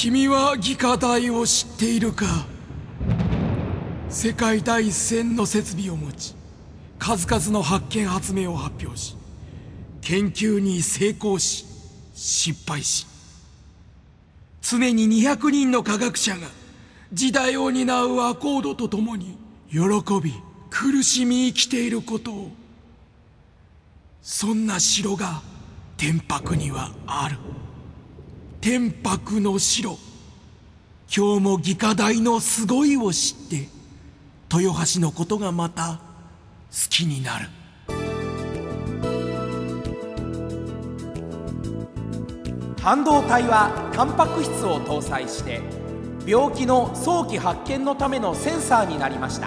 君は技科大を知っているか。世界第一線の設備を持ち、数々の発見発明を発表し、研究に成功し失敗し、常に200人の科学者が時代を担うアコードとともに喜び苦しみ生きていることを。そんな城が天白にはある。天白の城。今日も技科大のすごいを知って豊橋のことがまた好きになる。 半導体はタンパク質を搭載して病気の早期発見のためのセンサーになりました。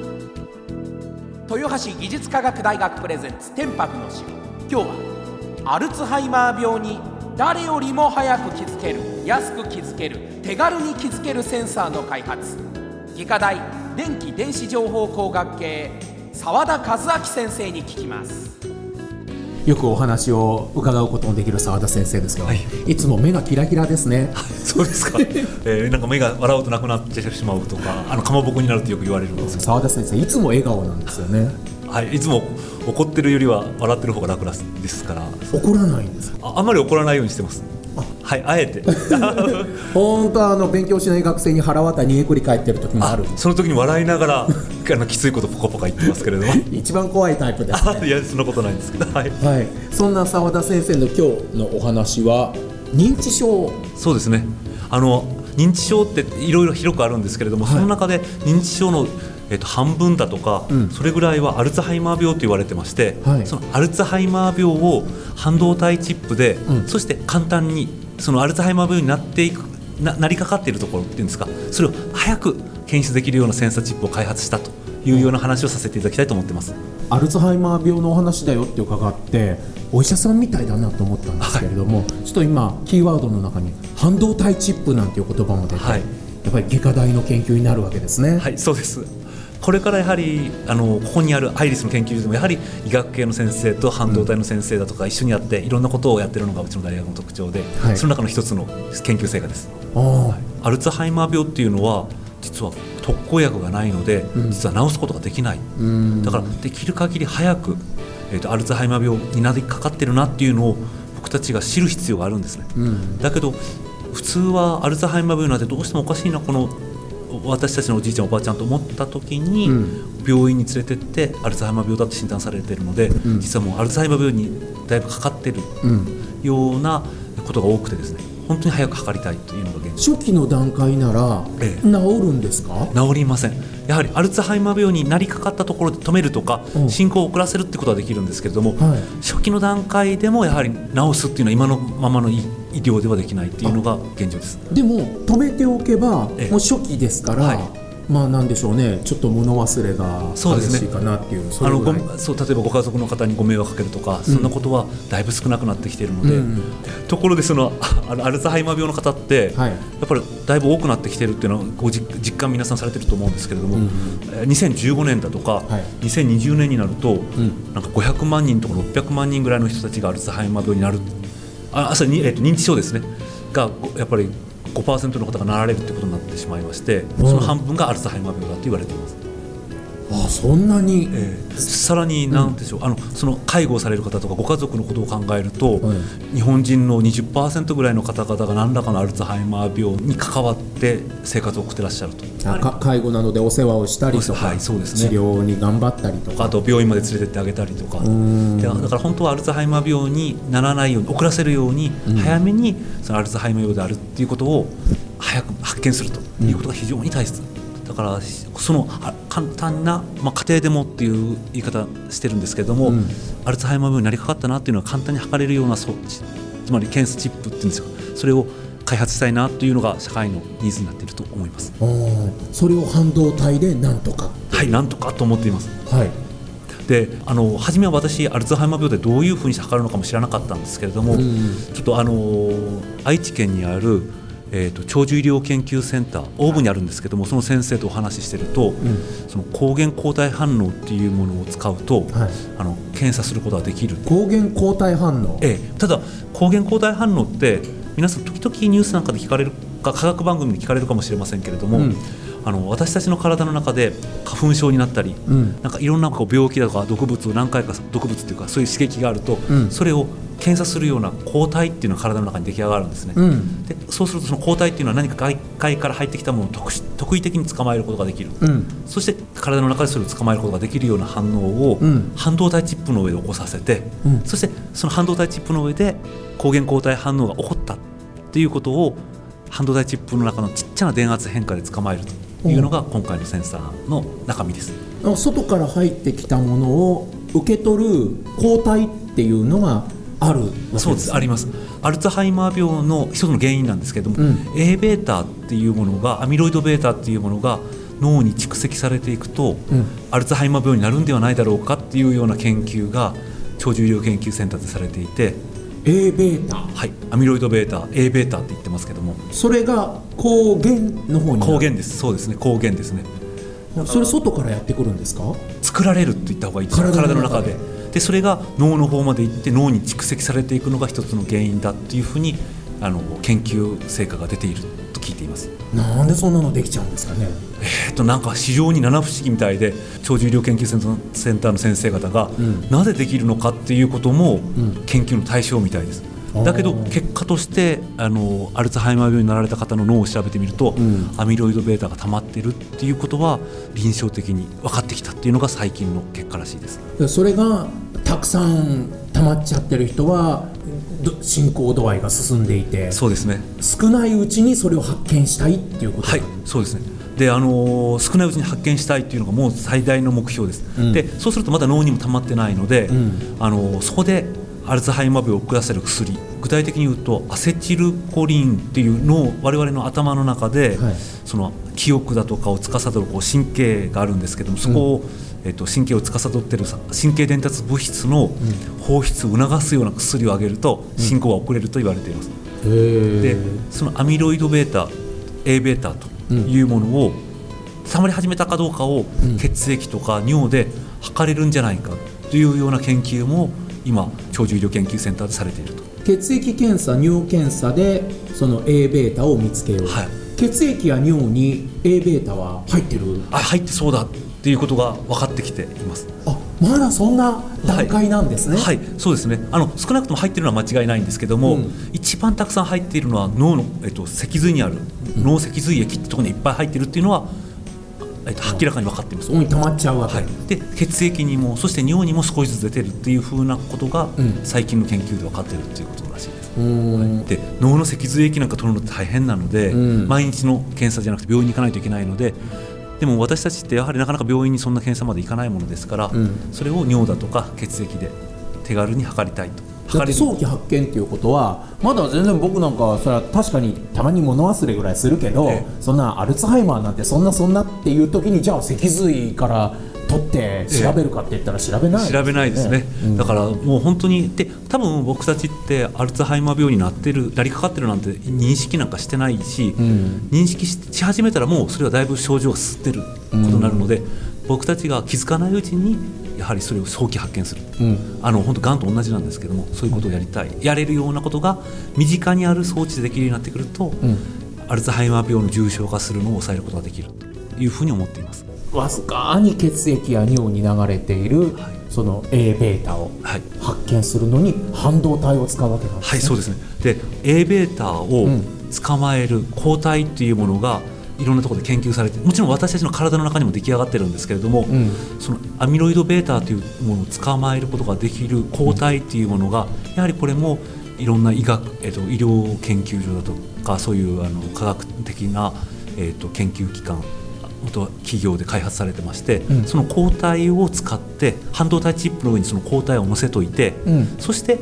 豊橋技術科学大学プレゼンツ天白の城。今日はアルツハイマー病に誰よりも早く気づける、安く気づける、手軽に気づけるセンサーの開発、技科大電気電子情報工学系澤田和明先生に聞きます。 よくお話を伺うことのできる澤田先生ですが、いつも目がキラキラですね。 そうですか。なんか目が笑うとなくなってしまうとか、かまぼこになるとよく言われるんですけど、 澤田先生いつも笑顔なんですよね。 はい、いつも怒ってるよりは笑ってる方が楽ですから。 怒らないんですか。 あまり怒らないようにしてます。はい、あえて本当勉強しない学生に腹渡にえくり返ってる時もある。 その時に笑いながらきついことポカポカ言ってますけれども一番怖いタイプですね。 いや、そんなことないんですけど、はい、 はい、そんな澤田先生の今日のお話は認知症。 そうですね。認知症っていろいろ広くあるんですけれども、その中で認知症の半分だとか、それぐらいはアルツハイマー病と言われてまして、そのアルツハイマー病を半導体チップで、そして簡単にそのアルツハイマー病になりかかっているところっていうんですか、それを早く検出できるようなセンサーチップを開発したというような話をさせていただきたいと思ってます。 アルツハイマー病のお話だよって伺ってお医者さんみたいだなと思ったんですけれども、ちょっと今キーワードの中に半導体チップなんていう言葉も出て、やっぱり技科大の研究になるわけですね。 はい、そうです。これからやはりここにあるアイリスの研究所でもやはり医学系の先生と半導体の先生だとか一緒にやっていろんなことをやってるのがうちの大学の特徴で、その中の一つの研究成果です。アルツハイマー病っていうのは実は特効薬がないので、実は治すことができない。だからできる限り早く、アルツハイマー病になりかかってるなっていうのを僕たちが知る必要があるんですね。だけど普通はアルツハイマー病なんてどうしてもおかしいな、この私たちのおじいちゃんおばあちゃんと思った時に、病院に連れてってアルツハイマー病だって診断されているので、実はもうアルツハイマー病にだいぶかかっているようなことが多くてですね、本当に早く測りたいというのが現状。 初期の段階なら治るんですか。治りません。やはりアルツハイマー病になりかかったところで止めるとか、進行を遅らせるってことはできるんですけれども、初期の段階でもやはり治すっていうのは今のままの医療ではできないっていうのが現状です。 でも止めておけばもう初期ですから、なんでしょうね、ちょっと物忘れが激しいかなっていう、 そう例えばご家族の方にご迷惑かけるとか、そんなことはだいぶ少なくなってきているので、ところでアルツハイマー病の方って、やっぱりだいぶ多くなってきているっていうのはご実感皆さんされてると思うんですけれども、2015年だとか、2020年になると、なんか500万人とか600万人ぐらいの人たちがアルツハイマー病になる、認知症ですねがやっぱり5% の方がなられるということになってしまいまして、その半分がアルツハイマー病だと言われています。 そんなに、 さらに何でしょう、その介護をされる方とかご家族のことを考えると、日本人の 20% ぐらいの方々が何らかのアルツハイマー病に関わって生活を送ってらっしゃると。 介護などでお世話をしたりとか、そうですね、治療に頑張ったりとか、 あと病院まで連れてってあげたりとか、だから本当はアルツハイマー病にならないように遅らせるように、早めにそのアルツハイマー病であるっていうことを早く発見するということが非常に大切だから、その簡単な、家庭でもっていう言い方してるんですけれども、アルツハイマー病になりかかったなっていうのは簡単に測れるような装置、つまり検査チップっていうんですよ、それを開発したいなというのが社会のニーズになっていると思います。 それを半導体でなんとか、 なんとかと思っています。で初めは私アルツハイマー病でどういうふうに測るのかも知らなかったんですけれども、ちょっと愛知県にある長寿医療研究センターオーブにあるんですけども、その先生とお話ししてると、その抗原抗体反応っていうものを使うと、検査することができる。 抗原抗体反応、 ただ抗原抗体反応って皆さん時々ニュースなんかで聞かれる科学番組に聞かれるかもしれませんけれども、私たちの体の中で花粉症になったり、なんかいろんな病気だとか毒物を何回か毒物っていうかそういう刺激があると、それを検査するような抗体っていうのが体の中に出来上がるんですね。でそうするとその抗体っていうのは何か外界から入ってきたものを特異的に捕まえることができる、そして体の中でそれを捕まえることができるような反応を、半導体チップの上で起こさせて、そしてその半導体チップの上で抗原抗体反応が起こったっていうことを半導体チップの中のちっちゃな電圧変化で捕まえるというのが今回のセンサーの中身です。 外から入ってきたものを受け取る抗体っていうのがあるわけですね。 そうです、あります。アルツハイマー病の一つの原因なんですけれども、Aβ っていうものがアミロイド β っていうものが脳に蓄積されていくと、アルツハイマー病になるんではないだろうかっていうような研究が長寿医療研究センターでされていて、 Aβ、 はい、アミロイド β、Aβ って言ってますけども、 それが抗原の方になる。 抗原です。そうですね、抗原ですね。 それ外からやってくるんですか？ 作られるって言った方がいいです。体の中で。でそれが脳の方まで行って脳に蓄積されていくのが一つの原因だっていうふうに研究成果が出ていると聞いています。 なんでそんなのできちゃうんですかね？ なんか非常に七不思議みたいで、長寿医療研究センターの先生方が、なぜできるのかっていうことも研究の対象みたいです。だけど結果としてアルツハイマー病になられた方の脳を調べてみると、アミロイド β が溜まっているっていうことは臨床的に分かってきたっていうのが最近の結果らしいです。 それがたくさん溜まっちゃってる人は進行度合いが進んでいて、 そうですね、 少ないうちにそれを発見したいっていうこと。 はい、そうですね。で少ないうちに発見したいっていうのがもう最大の目標です。でそうするとまだ脳にも溜まってないので、そこでアルツハイマー病を下せる薬、具体的に言うとアセチルコリンっていうのを我々の頭の中で、その記憶だとかを司る神経があるんですけども、そこを、神経を司っている神経伝達物質の放出を促すような薬をあげると進行が遅れると言われています。でそのアミロイド β、Aβ というものをたまり始めたかどうかを血液とか尿で測れるんじゃないかというような研究も今長寿医療研究センターでされていると。 血液検査、尿検査でその Aβ を見つけよう、血液や尿に Aβ は入ってる？ 入ってそうだっていうことが分かってきています。 まだそんな段階なんですね。 はい、そうですね。少なくとも入っているのは間違いないんですけども、一番たくさん入っているのは脳の、脊髄にある脳脊髄液ってところにいっぱい入っているっていうのは明らかに分かっています。 そこに溜まっちゃうわけ、 で血液にもそして尿にも少しずつ出てるっていうふうなことが、最近の研究で分かっているっていうことらしいです。で脳の脊髄液なんか取るのって大変なので、毎日の検査じゃなくて病院に行かないといけないので、でも私たちってやはりなかなか病院にそんな検査まで行かないものですから、それを尿だとか血液で手軽に測りたいと。 だって早期発見っていうことはまだ全然僕なんかそれは確かにたまに物忘れぐらいするけど、そんなアルツハイマーなんてそんなっていう時にじゃあ脊髄から取って調べるかって言ったら調べないですね。 調べないですね、だからもう本当にで多分僕たちってアルツハイマー病になりかかってるなんて認識なんかしてないし、認識し始めたらもうそれはだいぶ症状が進んでることになるので、僕たちが気づかないうちにやはりそれを早期発見する、本当がんと同じなんですけども、そういうことをやれるようなことが身近にある装置でできるようになってくると、アルツハイマー病の重症化するのを抑えることができるというふうに思っています。 わずかに血液や尿に流れている、その Aβ を発見するのに半導体を使うわけなんですね。 はい、そうですね。で Aβ を捕まえる抗体っていうものがいろんなところで研究されて、もちろん私たちの体の中にも出来上がってるんですけれども、そのアミロイド β というものを捕まえることができる抗体っていうものが、やはりこれもいろんな医療研究所だとかそういう科学的な、研究機関企業で開発されてまして、その抗体を使って半導体チップの上にその抗体を乗せといて、そして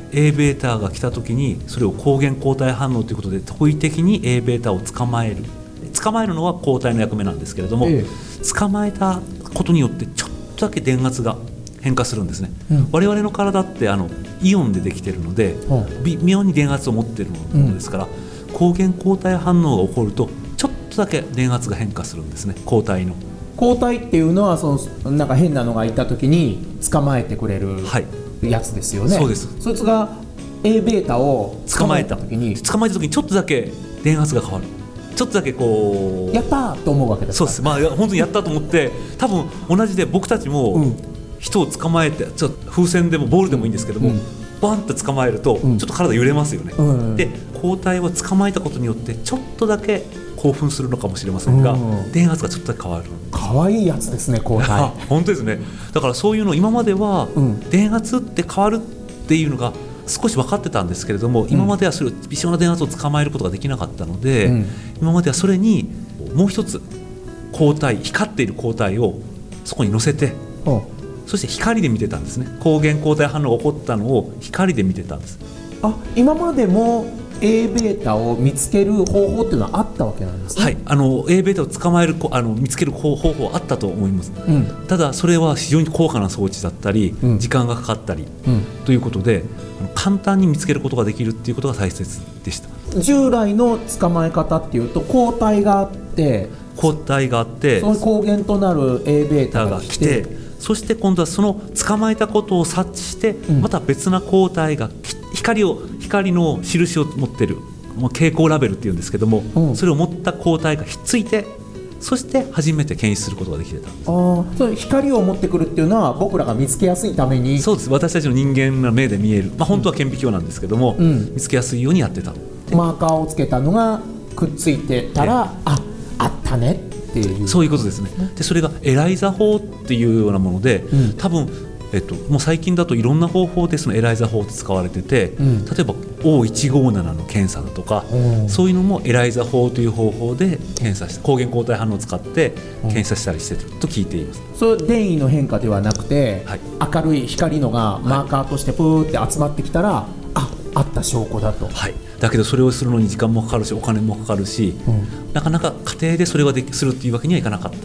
Aβ が来た時にそれを抗原抗体反応ということで特異的に Aβ を捕まえるのは抗体の役目なんですけれども、捕まえたことによってちょっとだけ電圧が変化するんですね。我々の体ってイオンでできているので、微妙に電圧を持っているものですから、抗原抗体反応が起こるとちょっとだけ電圧が変化するんですね。抗体っていうのはなんか変なのがいた時に捕まえてくれるやつですよね。そうです。そいつが Aβ を捕まえた時にちょっとだけ電圧が変わる。ちょっとだけこうやったーと思うわけですか。 そうです、本当にやったと思って多分同じで僕たちも人を捕まえてちょっと風船でもボールでもいいんですけども、バンと捕まえるとちょっと体揺れますよね、で抗体を捕まえたことによってちょっとだけ興奮するのかもしれませんが、電圧がちょっとだけ変わる。 かわいいやつですね抗体本当ですね。だからそういうの今までは電圧って変わるっていうのが少し分かってたんですけれども、今まではそれを微小な電圧を捕まえることができなかったので、今まではそれにもう一つ光っている抗体をそこに乗せて、そして光で見てたんですね。抗原抗体反応が起こったのを光で見てたんです。 今までも A ベータを見つける方法っていうのはあったわけなんですね。 はい、A ベータを捕まえる見つける方法はあったと思います、ただそれは非常に高価な装置だったり、時間がかかったり、ということで簡単に見つけることができるっていうことが大切でした。 従来の捕まえ方っていうと抗体があってその抗原となる A ベータが来て、 そして今度はその捕まえたことを察知して、また別な抗体が光の印を持っている蛍光ラベルっていうんですけども、それを持った抗体がひっついて、そして初めて検出することができてたんです。 それ光を持ってくるっていうのは僕らが見つけやすいために。 そうです、私たちの人間の目で見える、本当は顕微鏡なんですけども、見つけやすいようにやってた。 マーカーをつけたのがくっついてたら、あったねっていう、 そういうことですね。でそれがエライザ法っていうようなもので、多分もう最近だといろんな方法でそのエライザ法って使われてて、例えば O157 の検査だとか、そういうのもエライザ法という方法で検査して抗原抗体反応を使って検査したりしてると聞いています。 それ電位の変化ではなくて、明るい光のがマーカーとしてプーって集まってきたら、あった証拠だと。 だけどそれをするのに時間もかかるしお金もかかるし、なかなか家庭でそれがするっていうわけにはいかなかった。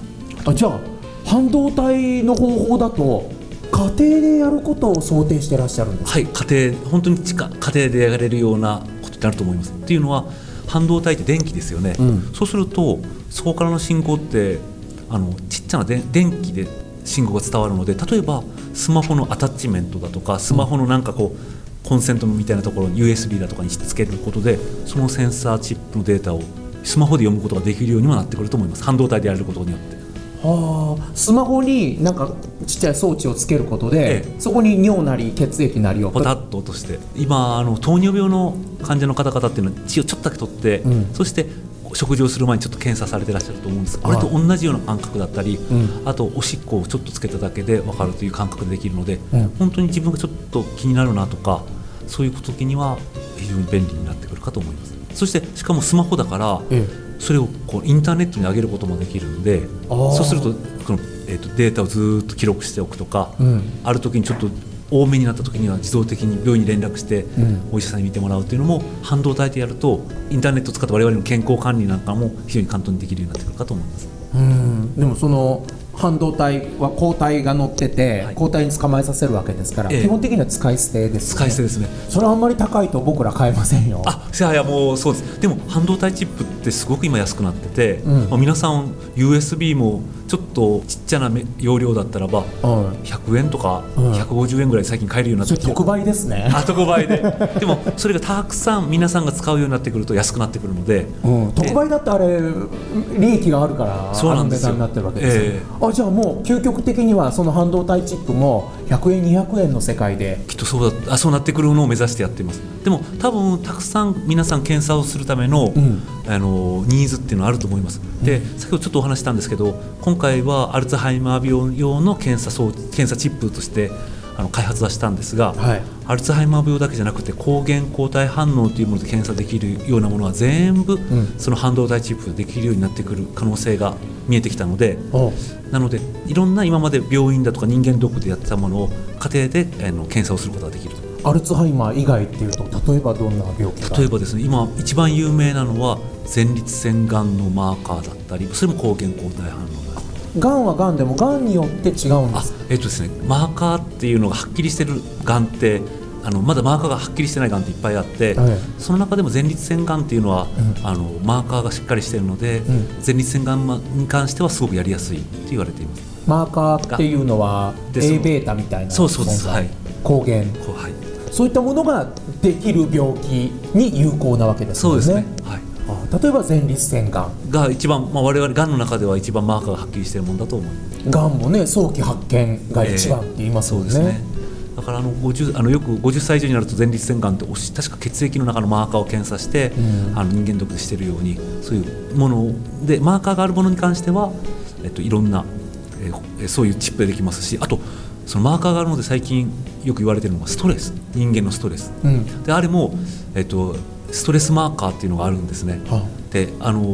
じゃあ半導体の方法だと家庭でやることを想定してらっしゃるんですか。 本当に家庭でやれるようなことになると思います。っていうのは半導体って電気ですよね、そうするとそこからの信号ってちっちゃな電気で信号が伝わるので、例えばスマホのアタッチメントだとかスマホのなんかこうコンセントみたいなところに USB だとかにしつけることで、そのセンサーチップのデータをスマホで読むことができるようにもなってくると思います。半導体でやることによって。 スマホになんかちっちゃい装置をつけることで、そこに尿なり血液なりをポタッと落として、今糖尿病の患者の方々っていうのは血をちょっとだけ取って、そして食事をする前にちょっと検査されてらっしゃると思うんです。これと同じような感覚だったり、あとおしっこをちょっとつけただけで分かるという感覚でできるので、本当に自分がちょっと気になるなとか、そういう時には非常に便利になってくるかと思います。そしてしかもスマホだから、それをインターネットに上げることもできるので、そうするとこの、データをずっと記録しておくとか、ある時にちょっと多めになった時には自動的に病院に連絡して、お医者さんに見てもらうというのも半導体でやると、インターネットを使って我々の健康管理なんかも非常に簡単にできるようになってくるかと思います。 でもその半導体は抗体が乗ってて、抗体に捕まえさせるわけですから、基本的には使い捨てですね。 使い捨てですね。 それはあんまり高いと僕ら買えませんよ。 いやもうそうです。でも半導体チップってすごく今安くなってて、皆さん USB もちょっとちっちゃな容量だったらば、100円とか150円ぐらい最近買えるようになってきて、 それ特売ですね。 特売ででもそれがたくさん皆さんが使うようになってくると安くなってくるので、 特売だってあれ利益があるからそうなんですよ。 値段になってるわけですよ。じゃあもう究極的にはその半導体チップも100円200円の世界できっとそうなってくるのを目指してやっています。でも多分たくさん皆さん検査をするための、ニーズっていうのはあると思います。で先ほどちょっとお話したんですけど、今回はアルツハイマー病用の検査チップとして開発はしたんですが、アルツハイマー病だけじゃなくて抗原抗体反応というもので検査できるようなものは全部、その半導体チップでできるようになってくる可能性が見えてきたので、なのでいろんな今まで病院だとか人間ドックでやってたものを家庭で検査をすることができる。 アルツハイマー以外っていうと例えばどんな病気が？ 例えばですね、今一番有名なのは前立腺がんのマーカーだったり、それも抗原抗体反応だったり。 がんはがんでもがんによって違うんですか？ ですね、マーカーっていうのがはっきりしてるがんってまだマーカーがはっきりしてないがんっていっぱいあって、その中でも前立腺がんっていうのは、マーカーがしっかりしているので、前立腺がんに関してはすごくやりやすいって言われています。 マーカーっていうのは A ベータみたいなそうです、 抗原、そういったものができる病気に有効なわけですね。 そうですね、 例えば前立腺がんが一番、我々がんの中では一番マーカーがはっきりしているものだと思います。 がんもね早期発見が一番って言いますもんね。 そうですね。だからよく50歳以上になると前立腺がんって確か血液の中のマーカーを検査して、人間ドックでしているように、そういうものでマーカーがあるものに関しては、いろんな、そういうチップでできますし、あとそのマーカーがあるので最近よく言われているのがストレス、人間のストレス、であれも、ストレスマーカーっていうのがあるんですね。で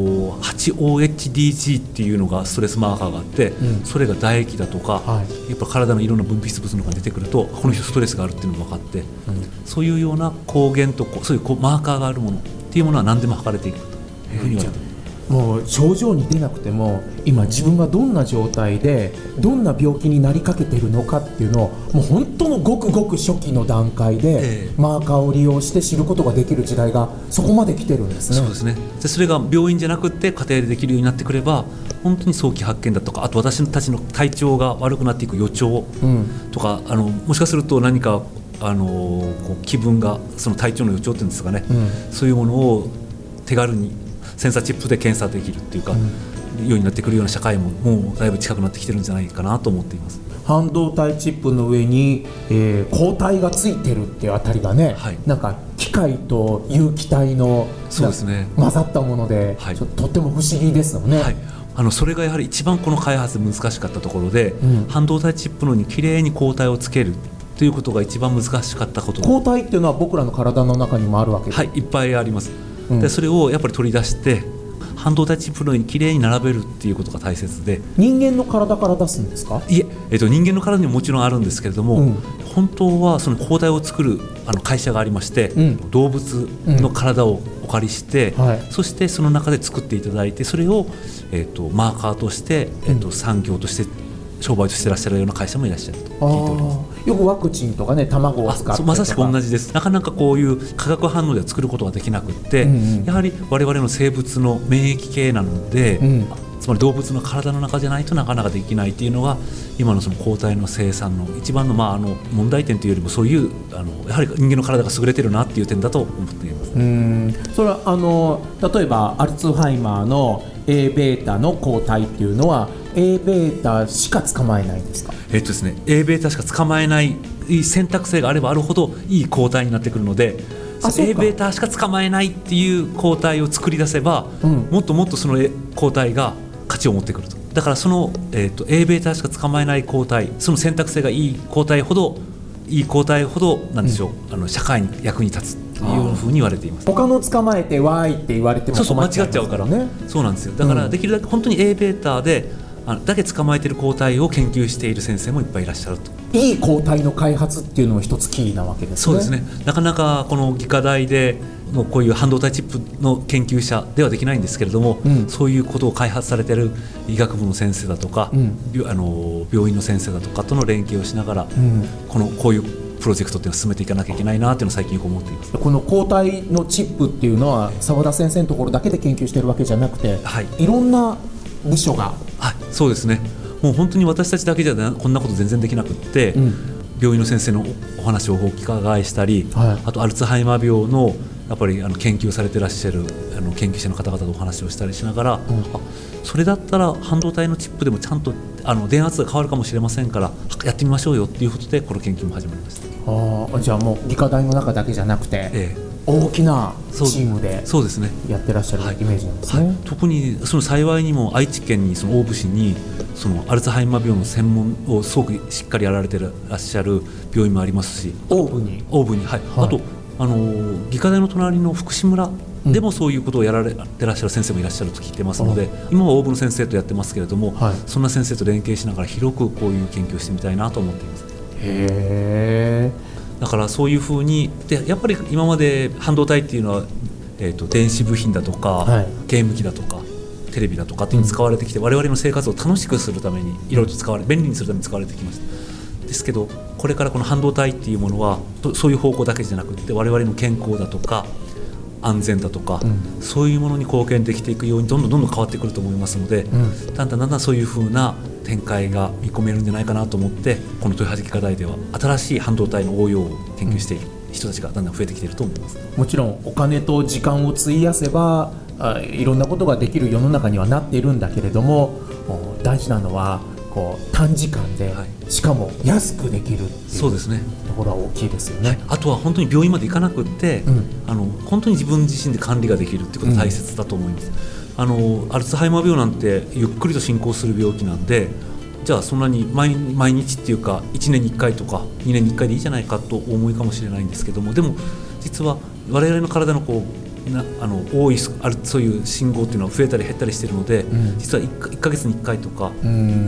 8OHDG っていうのがストレスマーカーがあって、それが唾液だとか、やっぱ体のいろんな分泌物の中に出てくるとこの人ストレスがあるっていうのが分かって、そういうような抗原とそういうマーカーがあるものっていうものは何でも測れていくというふうに言われています。 もう症状に出なくても今自分がどんな状態でどんな病気になりかけているのかっていうのをもう本当のごくごく初期の段階でマーカーを利用して知ることができる時代がそこまで来てるんですね。 そうですね。でそれが病院じゃなくて家庭でできるようになってくれば本当に早期発見だとか、あと私たちの体調が悪くなっていく予兆とか、もしかすると何かこう気分がその体調の予兆っていうんですかね、そういうものを手軽にセンサーチップで検査できるっていうか、ようになってくるような社会ももうだいぶ近くなってきてるんじゃないかなと思っています。 半導体チップの上に、抗体がついてるっていうあたりがね、なんか機械と有機体のそうですね、 混ざったもので、とっても不思議ですよね。 それがやはり一番この開発で難しかったところで、半導体チップのにきれいに抗体をつけるということが一番難しかったこと。 抗体っていうのは僕らの体の中にもあるわけです。 いっぱいあります。でそれをやっぱり取り出して半導体チップのようにきれいに並べるっていうことが大切で。 人間の体から出すんですか？ いえ、人間の体にももちろんあるんですけれども、本当はその抗体を作る会社がありまして、動物の体をお借りして、そしてその中で作っていただいて、それを、マーカーとして、産業として商売としていらっしゃるような会社もいらっしゃると聞いております。 よくワクチンとかね、卵を使ってとかまさしく同じです。なかなかこういう化学反応では作ることができなくって、やはり我々の生物の免疫系なので、つまり動物の体の中じゃないとなかなかできないっていうのが今のその抗体の生産の一番の、問題点というよりも、そういうやはり人間の体が優れてるなっていう点だと思っています。 それは例えばアルツハイマーの A-β の抗体っていうのは A-β しか捕まえないんですか？ ですね、A-β しか捕まえない選択肢があればあるほどいい抗体になってくるので、A-β しか捕まえないっていう抗体を作り出せば、もっともっとその抗体が価値を持ってくると。だからその、A-β しか捕まえない抗体、その選択性がいい抗体ほどなんでしょう、社会に役に立つというふうに言われています。 他の捕まえてわーいって言われても間違っちゃうからね。そうなんですよ。だからできるだけ本当に A-β でだけ捕まえている抗体を研究している先生もいっぱいいらっしゃると。 いい抗体の開発っていうのも一つキーなわけですね。 そうですね。なかなかこの技科大でもうこういう半導体チップの研究者ではできないんですけれども、そういうことを開発されている医学部の先生だとか、病院の先生だとかとの連携をしながら、こういうプロジェクトっていうのを進めていかなきゃいけないなというのを最近思っています。 この抗体のチップっていうのは澤田先生のところだけで研究しているわけじゃなくて、いろんな部署が。 そうですね。もう本当に私たちだけじゃこんなこと全然できなくって、病院の先生のお話をお伺いしたり、あとアルツハイマー病のやっぱり研究されていらっしゃる研究者の方々とお話をしたりしながら、それだったら半導体のチップでもちゃんと電圧が変わるかもしれませんからやってみましょうよっていうことでこの研究も始まりました。 じゃあもう理科大の中だけじゃなくて、大きなチームでやってらっしゃるイメージなんですね。 特にその幸いにも愛知県にその大府市にそのアルツハイマー病の専門をすごくしっかりやられてらっしゃる病院もありますし、 大府に、 あと技科大の隣の福祉村でもそういうことをやられてらっしゃる先生もいらっしゃると聞いてますので、今は大府の先生とやってますけれども、そんな先生と連携しながら広くこういう研究をしてみたいなと思っています。だからそういうふうにでやっぱり今まで半導体っていうのは、電子部品だとか、ゲーム機だとかテレビだとかっていうのに使われてきて、我々の生活を楽しくするためにいろいろと便利にするために使われてきました。ですけどこれからこの半導体っていうものはそういう方向だけじゃなくて我々の健康だとか安全だとか、そういうものに貢献できていくようにどんどん変わってくると思いますので、だんだんそういうふうな展開が見込めるんじゃないかなと思って、この豊橋技科大では新しい半導体の応用を研究している人たちがだんだん増えてきていると思います。 もちろんお金と時間を費やせばいろんなことができる世の中にはなっているんだけれども、大事なのはこう短時間で、しかも安くできるっていうそうですね、 ところは大きいですよね。 あとは本当に病院まで行かなくって、本当に自分自身で管理ができるっていうことが大切だと思います。アルツハイマー病なんてゆっくりと進行する病気なんで、じゃあそんなに毎日っていうか1年に1回とか2年に1回でいいじゃないかとお思いかもしれないんですけども、でも実は我々の体の多いそういう信号っていうのは増えたり減ったりしているので、実は1ヶ月に1回とか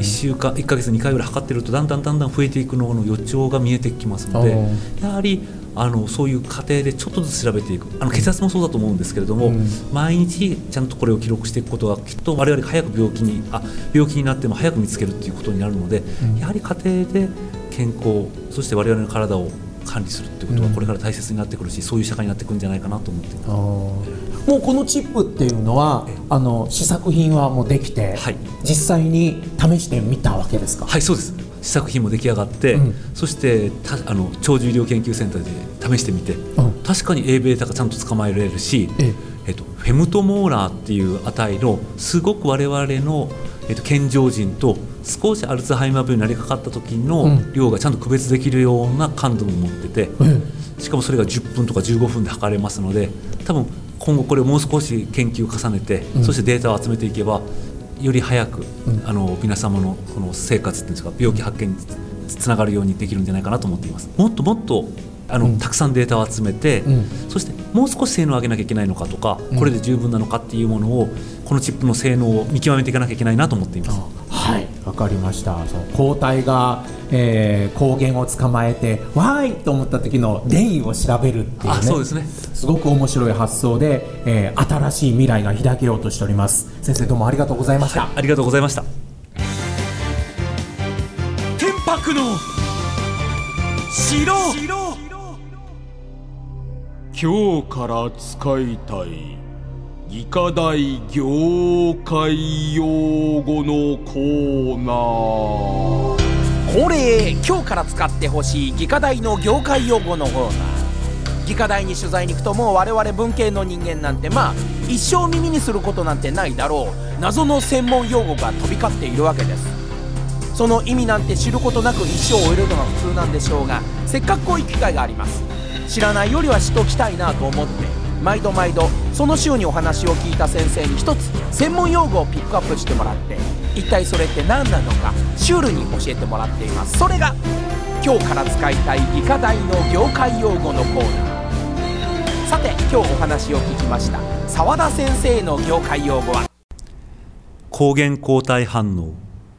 1ヶ月に2回ぐらい測ってるとだんだん増えていくのの予兆が見えてきますので、やはりそういう過程でちょっとずつ調べていく、血圧もそうだと思うんですけれども、毎日ちゃんとこれを記録していくことがきっと我々が早く病気になっても早く見つけるっていうことになるので、やはり家庭で健康、そして我々の体を管理するってことはこれから大切になってくるし、そういう社会になってくるんじゃないかなと思っています。 もうこのチップっていうのは試作品はもうできて、実際に試してみたわけですか？ はい、そうです。試作品も出来上がって、そして長寿医療研究センターで試してみて、確かに A-βがちゃんと捕まえられるし、フェムトモーラーっていう値のすごく我々の健常人と少しアルツハイマー病になりかかった時の量がちゃんと区別できるような感度も持ってて、しかもそれが10分とか15分で測れますので、多分今後これをもう少し研究を重ねて、そしてデータを集めていけばより早く、皆様のこの生活っていうんですか、病気発見につながるようにできるんじゃないかなと思っています。もっともっとたくさんデータを集めて、そしてもう少し性能を上げなきゃいけないのかとか、これで十分なのかっていうものをこのチップの性能を見極めていかなきゃいけないなと思っています。 はい、わかりました。その抗体が、抗原を捕まえてわーいと思った時の変異を調べるっていうね、 そうですね、 すごく面白い発想で、新しい未来が開けようとしております。先生どうもありがとうございました。 ありがとうございました。 天白の城、今日から使いたい技科大業界用語のコーナー。 恒例、今日から使ってほしい技科大の業界用語のコーナー。技科大に取材に行くと、もう我々文系の人間なんて一生耳にすることなんてないだろう謎の専門用語が飛び交っているわけです。その意味なんて知ることなく一生を終えるのが普通なんでしょうが、せっかくこういう機会があります。知らないよりは知っときたいなと思って、毎度その週にお話を聞いた先生に一つ専門用語をピックアップしてもらって、一体それって何なのかシュールに教えてもらっています。それが今日から使いたい技科大の業界用語のコーナー。さて今日お話を聞きました澤田先生の業界用語は抗原抗体反応。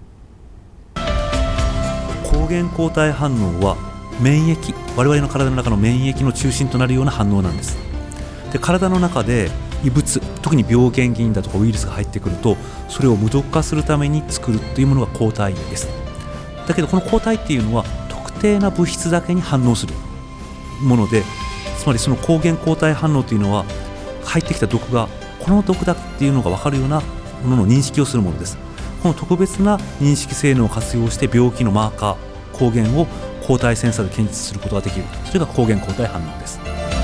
抗原抗体反応は免疫、我々の体の中の免疫の中心となるような反応なんです。で、体の中で異物、特に病原菌だとかウイルスが入ってくると、それを無毒化するために作るというものが抗体です。だけどこの抗体っていうのは特定な物質だけに反応するもので、つまりその抗原抗体反応というのは入ってきた毒がこの毒だっていうのが分かるようなものの認識をするものです。この特別な認識性能を活用して病気のマーカー、抗原を抗体センサーで検出することができる。それが抗原抗体反応です。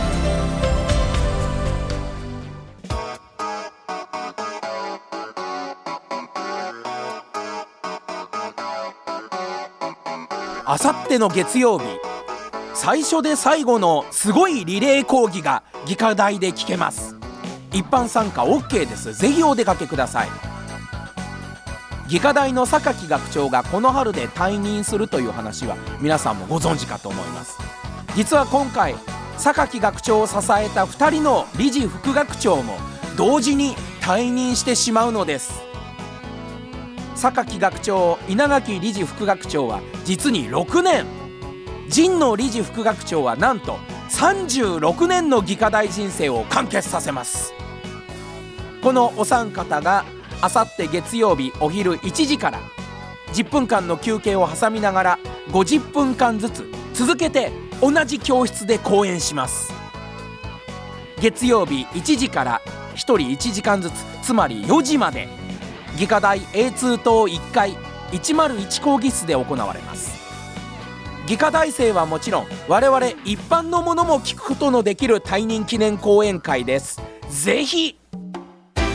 あさっての月曜日、最初で最後のすごいリレー講義が技科大で聞けます。一般参加 OK です。ぜひお出かけください。技科大の榊学長がこの春で退任するという話は皆さんもご存知かと思います。実は今回榊学長を支えた2人の理事副学長も同時に退任してしまうのです。榊学長、稲垣理事副学長は実に6年、神野理事副学長はなんと36年の技科大人生を完結させます。このお三方があさって月曜日お昼1時から10分間の休憩を挟みながら50分間ずつ続けて同じ教室で講演します。月曜日1時から1人1時間ずつ、つまり4時まで技科大 A2 棟1階101講義室で行われます。技科大生はもちろん我々一般の者も聞くことのできる退任記念講演会です。ぜひ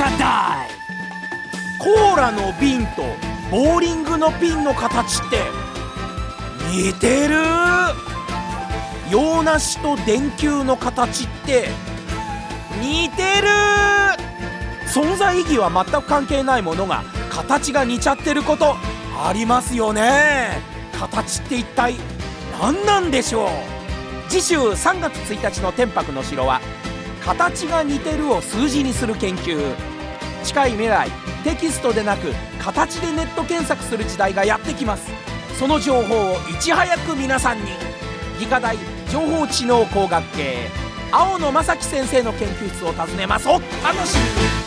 大。コーラの瓶とボーリングのピンの形って似てる。洋梨と電球の形って似てる。存在意義は全く関係ないものが形が似ちゃってることありますよね。形って一体何なんでしょう。次週3月1日の天白の城は形が似てるを数字にする研究。近い未来、テキストでなく形でネット検索する時代がやってきます。その情報をいち早く皆さんに。理科大情報知能工学系青野正樹先生の研究室を訪ねます。お楽しみに。